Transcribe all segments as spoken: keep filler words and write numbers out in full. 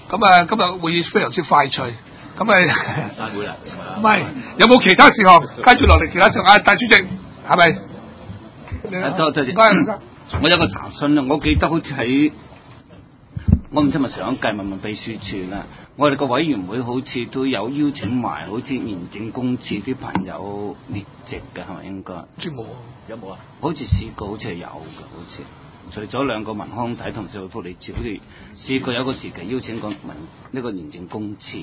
咁啊，今日會議非常之快脆。咁啊， 散會啦。 唔係，有冇其他事項？跟住落嚟其他事項啊，戴主席係咪？ 啊，多謝。 唔該， 我有個查詢啊，我記得好似喺我唔知咪上一屆問問秘書處啦。我哋個委員會好似都有邀請埋好似廉政公署啲朋友列席嘅，係咪應該？ 知冇？ 有冇啊？好似試過，好似係有嘅，好似。除咗兩個民康體同社會福利處，好似試過有個時期邀請過民呢個廉政公署。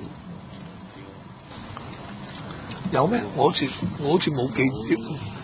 有咩？我好似我好似冇記憶。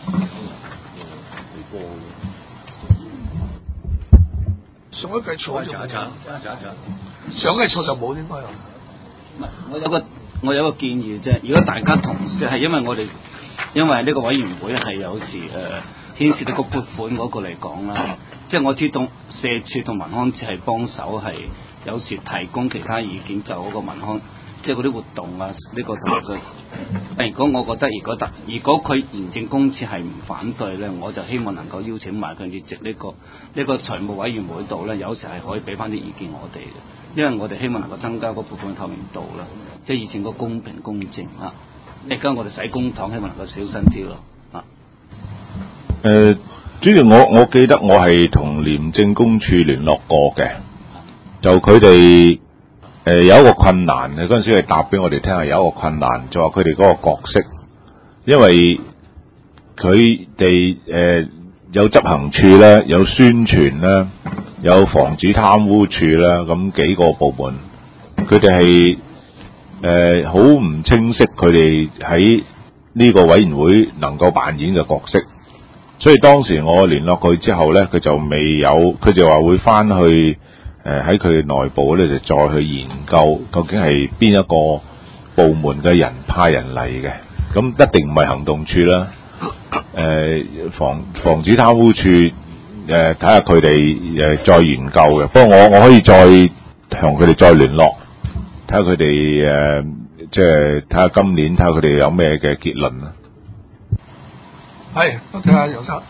上一季錯就冇。上一季錯就冇應該有。 唔係，我有個我有個建議啫。如果大家同事係因為我哋，因為呢個委員會係有時誒。呃牽涉到個撥款嗰個嚟講啦，即係我知道社署同民康處係幫手，係有時提供其他意見就嗰個民康，即係嗰啲活動啊，呢、這個同佢。但如果我覺得如果得，如果佢廉政公署係唔反對咧，我就希望能夠邀請埋佢列席呢個呢、這個財務委員會度咧，有時係可以俾翻啲意見我哋嘅，因為我哋希望能夠增加嗰撥款嘅透明度啦，即係以前個公平公正啊。而家我哋使公帑，希望能夠小心啲咯。 誒、呃，主要我我記得我係同廉政公署聯絡過嘅，就佢哋誒有一個困難嘅，嗰陣時係答俾我哋聽係有一個困難，就話佢哋嗰個角色，因為佢哋誒有執行處咧，有宣傳咧，有防止貪污處啦，咁幾個部門，佢哋係誒好唔清晰，佢哋喺呢個委員會能夠扮演嘅角色。所以當時我聯絡佢之後咧，佢就未有，佢就話會翻去誒喺佢內部咧就再去研究究竟係邊一個部門嘅人派人嚟嘅，咁一定唔係行動處啦，誒、呃、防防止貪污處誒睇下佢哋誒再研究嘅。不過我我可以再同佢哋再聯絡，睇下佢哋誒即係睇下今年睇下佢哋有咩嘅結論啦。 係，多謝阿楊生。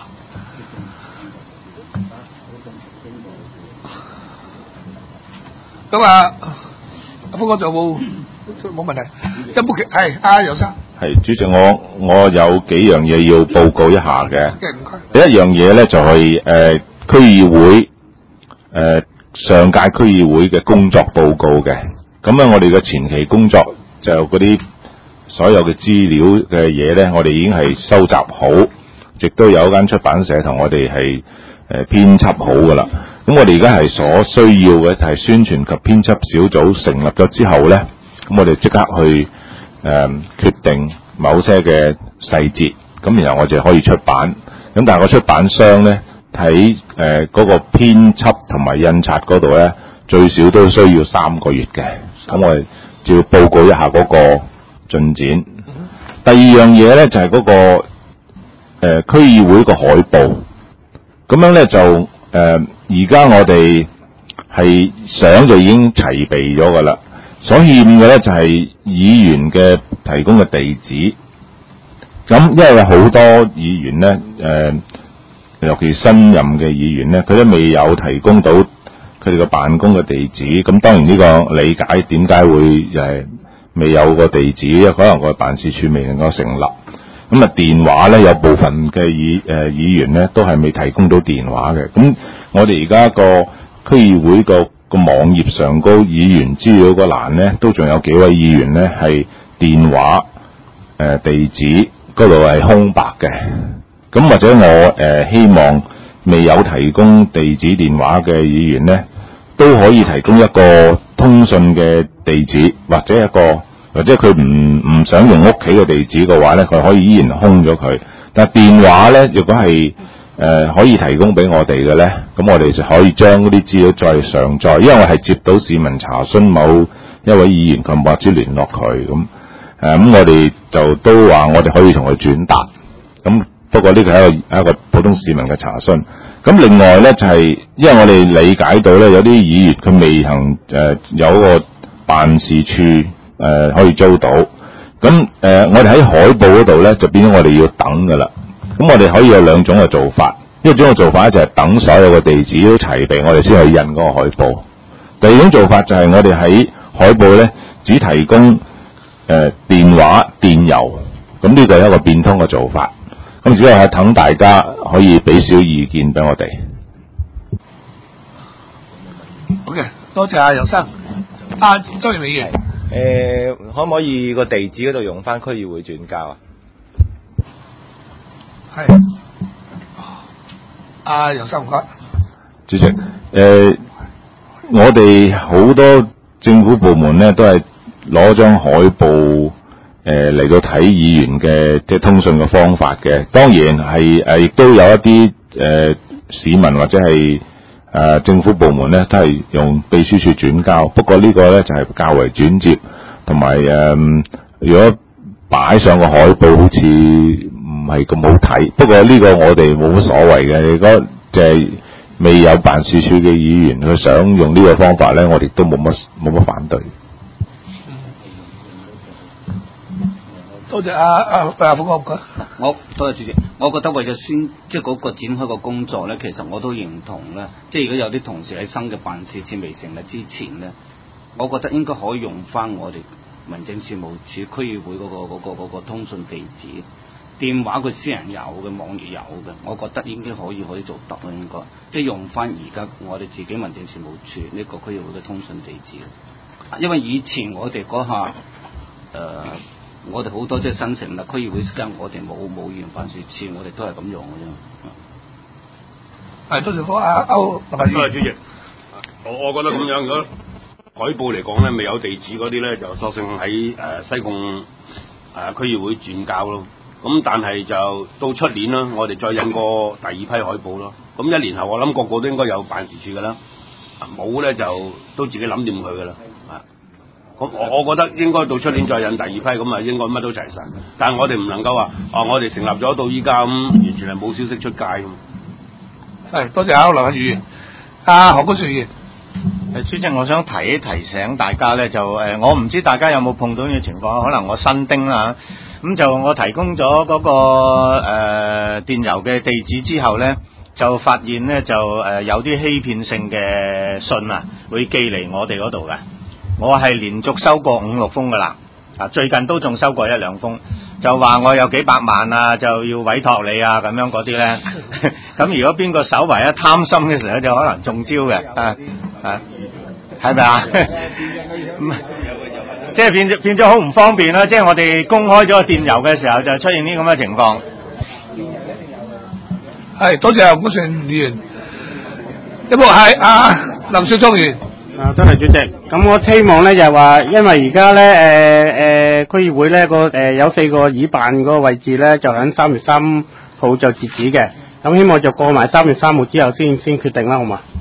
咁啊，阿福哥就冇冇問題。有冇其係阿楊生？ 係主席，我我有幾樣嘢要報告一下嘅。 唔該。 第一樣嘢咧就係、是、誒、呃、區議會誒、呃、上屆區議會嘅工作報告嘅。咁咧，我哋嘅前期工作就嗰啲所有嘅資料嘅嘢咧，我哋已經係收集好，亦都有一間出版社同我哋係誒編輯好噶啦。咁我哋而家係所需要嘅就係宣傳及編輯小組成立咗之後咧，咁我哋即刻去誒、呃、決定某些嘅細節，咁然後我哋可以出版。咁但係個出版商咧喺誒嗰個編輯同埋印刷嗰度咧，最少都需要三個月嘅。咁我哋就要報告一下嗰個進展。第二樣嘢咧就係、是、嗰、那個誒、呃、區議會個海報，咁樣咧就誒而家我哋係相就已經齊備咗噶啦，所欠嘅咧就係、是、議員嘅提供嘅地址。咁因為有好多議員咧誒、呃，尤其新任嘅議員咧，佢都未有提供到佢哋個辦公嘅地址。咁當然呢個理解點解會誒未有個地址，因為可能個辦事處未能夠成立。咁啊電話咧有部分嘅議誒、呃、議員咧都係未提供到電話嘅。咁我哋而家個區議會個個網頁上高議員資料個欄咧，都仲有幾位議員咧係電話誒、呃、地址嗰度係空白嘅。咁或者我誒、呃、希望未有提供地址電話嘅議員咧，都可以提供一個通訊嘅地址，或者一個或者佢唔唔想用屋企嘅地址嘅話咧，佢可以依然空咗佢。但係電話咧，如果係誒、呃、可以提供俾我哋嘅咧，咁我哋就可以將嗰啲資料再上載。因為我係接到市民查詢某一位議員，佢或者聯絡佢咁誒，咁我哋就都話我哋可以同佢轉達。咁不過呢個係一個一個普通市民嘅查詢。咁另外咧就係、是，因為我哋理解到咧有啲議員佢未曾誒、呃、有一個辦事處誒、呃、可以租到。咁誒、呃、我哋喺海報嗰度咧就變咗我哋要等噶啦。咁我哋可以有兩種嘅做法，一種嘅做法咧就係等所有嘅地址都齊備，我哋先去印嗰個海報。 第二種做法就係我哋喺海報咧只提供誒、呃、電話、電郵，咁呢個係一個變通嘅做法。咁只係等大家可以俾少意見俾我哋。 好嘅，多謝阿游生。阿周賢議員， 誒、呃，可唔可以個地址嗰度用翻區議會轉交啊？ 係。阿游生唔該。 主席，誒、呃，我哋好多政府部門咧都係攞張海報誒嚟、呃、到睇議員嘅即係通訊嘅方法嘅。當然係誒亦都有一啲誒、呃、市民或者係誒、呃、政府部門咧都係用秘書處轉交。不過呢個咧就係、是、較為轉接，同埋誒如果擺上個海報好似唔係咁好睇。不過呢個我哋冇乜所謂嘅。如果即係未有辦事處嘅議員佢想用呢個方法咧，我哋都冇乜冇乜反對。 多謝阿阿阿福哥唔該。 我多謝主席，我覺得為咗宣即係嗰個展開個工作咧，其實我都認同咧。即係如果有啲同事喺新嘅辦事處未成立之前咧，我覺得應該可以用翻我哋民政事務處區議會嗰、嗰個嗰、嗰個嗰個、通訊地址。電話佢私人有嘅，網頁有嘅，我覺得應該可以可以做得啦，應該即係用翻而家我哋自己民政事務處呢個區議會嘅通訊地址。因為以前我哋嗰下誒、呃，我哋好多即係新成立區議會時間，我哋冇冇議員辦事處，我哋都係咁用嘅啫。係多謝哥阿歐，多謝主席。我我覺得咁樣，如果海報嚟講咧，未有地址嗰啲咧，就索性喺誒、呃、西貢誒、呃、區議會轉交咯。咁但係就到出年啦，我哋再印過第二批海報咯。咁一年後我諗個個都應該有辦事處噶啦，冇咧就都自己諗掂佢噶啦。啊，咁我我覺得應該到出年再印第二批，咁啊應該乜都齊晒。但係我哋唔能夠話，啊我哋成立咗到依家咁，完全係冇消息出街咁。 係多謝啊，劉議員。阿何君堯議員。 誒，主席，我想提一提醒大家咧，就誒，我唔知大家有冇碰到呢個情況，可能我新丁啦，咁就我提供咗嗰、那個誒、呃、電郵嘅地址之後咧，就發現咧就誒、呃、有啲欺騙性嘅信啊，會寄嚟我哋嗰度嘅。我係連續收過五六封噶啦，啊最近都仲收過一兩封，就話我有幾百萬啊，就要委託你啊咁樣嗰啲咧。咁如果邊個稍為一貪心嘅時候，就可能中招嘅，啊啊，係咪啊？即係變咗變咗好唔方便啦！即係我哋公開咗個電郵嘅時候，就出現呢咁嘅情況。 係多謝阿古順議員。一部係阿林少莊議員。 啊，多謝主席。咁我希望咧就係話，因為而家咧誒誒區議會咧個誒有四個議辦嗰個位置咧，就喺三月三號就截止嘅。咁希望就過埋三月三號之後先先決定啦，好嘛？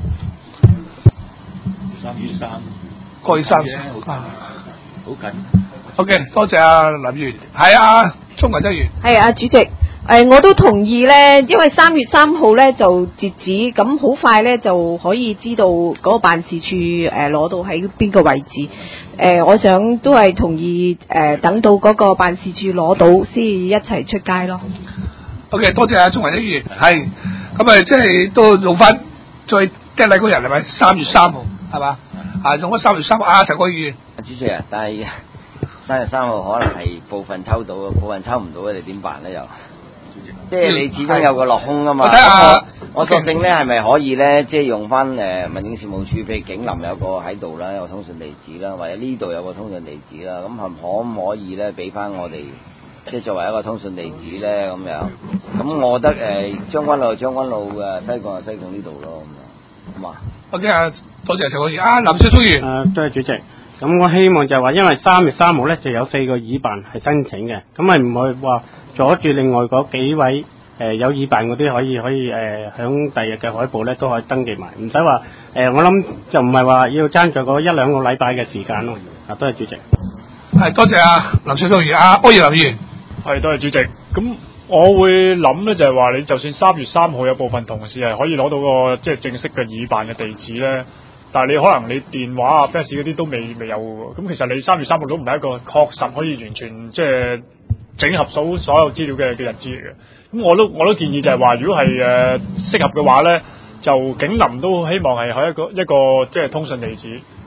三月三， 過月三啊。 好緊。 OK， 多謝阿林議員。係啊，聰文議員。 係啊，主席。誒、呃，我都同意咧，因為三月三號咧就截止，咁好快咧就可以知道嗰個辦事處誒攞、呃、到喺邊個位置。誒、呃，我想都係同意誒、呃，等到嗰個辦事處攞到先一齊出街咯。 OK， 多謝阿聰文議員。係，咁啊，即係都用翻最低禮嗰日係咪？三月三號係嘛？啊，用咗三月三號啊，陳國議員。 主席啊，但係三月三號可能係部分抽到，部分抽唔到，你點辦咧又？即係你始終有個落空啊嘛。我睇下，我索性咧係咪可以咧，即係用翻誒民政事務處，譬如景林有個喺度啦，有個通訊地址啦，或者呢度有個通訊地址啦，咁係可唔可以咧俾翻我哋，即係作為一個通訊地址咧咁樣？咁我覺得誒將軍澳將軍澳嘅西貢啊西貢呢度咯，咁樣好嘛 ？OK 啊，多謝陳國議啊，林少聰議員。 誒，多謝主席。咁我希望就係話，因為三月三號咧就有四個議辦係申請嘅，咁係唔會話阻住另外嗰幾位誒、呃、有議辦嗰啲可以可以誒響第日嘅海報咧都可以登記埋，唔使話誒我諗就唔係話要爭在嗰一兩個禮拜嘅時間咯。啊，多謝主席。 係多謝啊，林少聰議員啊，柯業林議員。 係多謝主席。咁我會諗咧就係話，你就算三月三號有部分同事係可以攞到個即係正式嘅議辦嘅地址咧。但係你可能你電話啊、fax 嗰啲都未未有喎，咁其實你三月三號都唔係一個確實可以完全即係整合到所有資料嘅嘅日子嚟嘅。咁我都我都建議就係話，如果係誒適合嘅話咧，就景林都希望係喺一個一個即係通訊地址。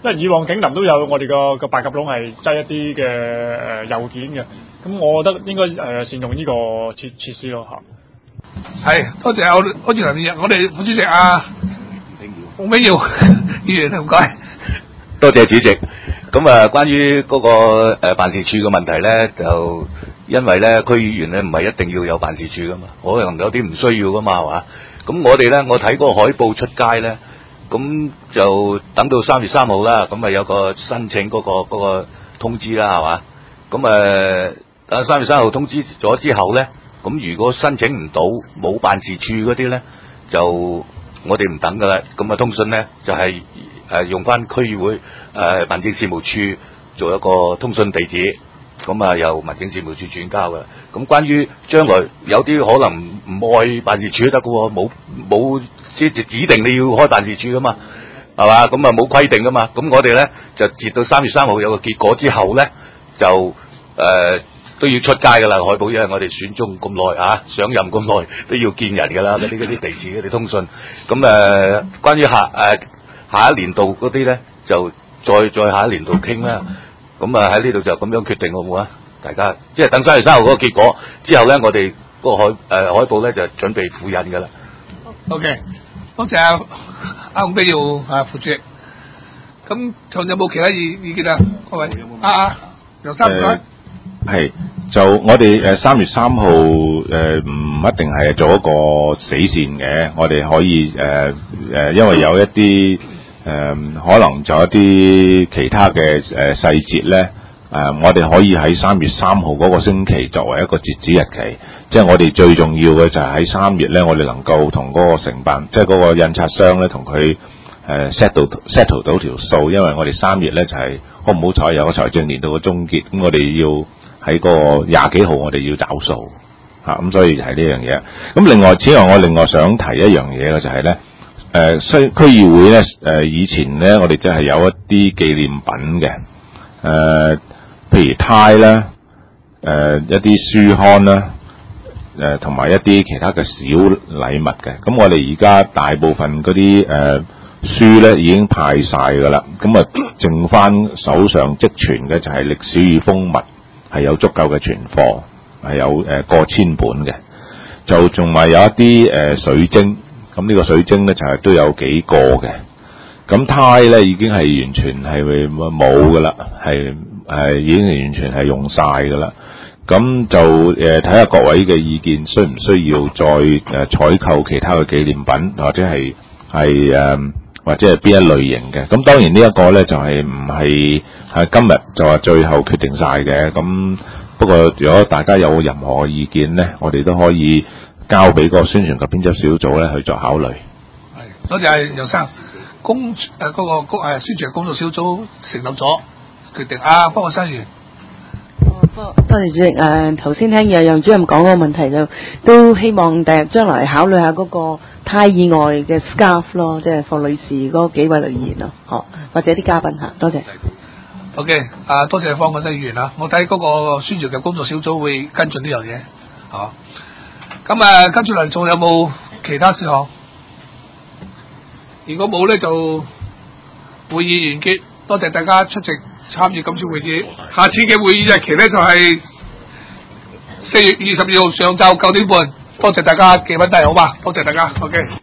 因為以往警林都有我哋個個八甲窿係擠一啲嘅誒郵件嘅，咁我覺得應該誒、呃、善用呢個設設施咯嚇。 係，多謝我多謝林議員，我哋副主席啊，洪炳耀議員唔該。 多謝主席。咁啊，關於嗰、那個誒、呃、辦事處嘅問題咧，就因為咧區議員咧唔係一定要有辦事處噶嘛，可能有啲唔需要噶嘛，係嘛？咁我哋咧，我睇嗰個海報出街咧，咁就等到三月三號啦，咁啊有個申請嗰、那個嗰、那個通知啦，係嘛？咁誒等三月三號通知咗之後咧，咁如果申請唔到冇辦事處嗰啲咧，就我哋唔等噶啦，咁啊通訊咧就係、是。誒用翻區議會誒、呃、民政事務處做一個通訊地址，咁啊由民政事務處轉交嘅。咁關於將來有啲可能唔愛辦事處都得嘅喎，冇冇即係指定你要開辦事處噶嘛，係嘛？咁啊冇規定噶嘛。咁我哋咧就截到三月三號有個結果之後咧，就誒、呃、都要出街㗎啦海報，因為我哋選中咁耐啊，上任咁耐都要見人㗎啦，嗰啲嗰啲地址嗰啲通訊。咁誒、呃、關於下誒。呃下一年度嗰啲咧，就再再下一年度傾啦。咁啊喺呢度就咁樣決定好唔好啊？大家即係等三月三號嗰個結果之後咧，我哋嗰個海誒、呃、海報咧就準備付印㗎啦。 OK， 多謝阿阿洪炳耀啊副主席。咁仲有冇其他意意見啊？各位啊，楊生唔該。 係、呃，就我哋誒三月三號誒唔一定係做一個死線嘅，我哋可以誒誒、呃呃，因為有一啲。誒、呃、可能就一啲其他嘅誒、呃、細節咧，誒、呃、我哋可以喺三月三號嗰個星期作為一個截止日期，即係我哋最重要嘅就係喺三月咧，我哋能夠同嗰個承辦，即係嗰個印刷商咧，同佢誒 set 到 settle 到條數，因為我哋三月咧就係、是、好唔好彩有個財政年度嘅終結，咁我哋要喺個廿幾號我哋要找數嚇，咁、啊、所以就係呢樣嘢。咁另外，此外我另外想提一樣嘢嘅就係咧。誒，區區議會咧，誒、呃，以前咧，我哋真係有一啲紀念品嘅，誒、呃，譬如呔啦，誒、呃，一啲書刊啦，誒、呃，同埋一啲其他嘅小禮物嘅。咁我哋而家大部分嗰啲誒書咧已經派晒噶啦，咁啊，剩翻手上積存嘅就係歷史與風物，係有足夠嘅存貨，係有誒、呃、過千本嘅，就仲埋有一啲誒、呃、水晶。咁呢個水晶咧就係、是、都有幾個嘅，咁呔咧已經係完全係冇噶啦，係係已經完全係用晒噶啦。咁就誒睇下各位嘅意見，需唔需要再誒採購其他嘅紀念品，或者係係誒或者係邊一類型嘅？咁當然呢一個咧就係唔係係今日就話最後決定晒嘅。咁不過如果大家有任何意見咧，我哋都可以。交俾個宣傳及編輯小組咧去作考慮。 係，多謝楊生。公誒嗰個公誒宣傳工作小組成立咗，決定啊，幫我申完。 哦，多多謝主席。誒頭先聽楊楊主任講嗰個問題，就都希望第日將來考慮下嗰個呔以外嘅 scarf 咯，即係放女士嗰幾位女議員咯，哦，或者啲嘉賓嚇，多謝。 OK，啊多謝方國生議員啊，我睇嗰個宣傳及工作小組會跟進呢樣嘢，嚇。咁啊，跟住嚟仲有冇其他事項？如果冇咧，就會議完結。多謝大家出席參與今次會議。下次嘅會議日期咧就係四月二十二號上晝九點半。多謝大家記翻低好嘛？多謝大家。OK。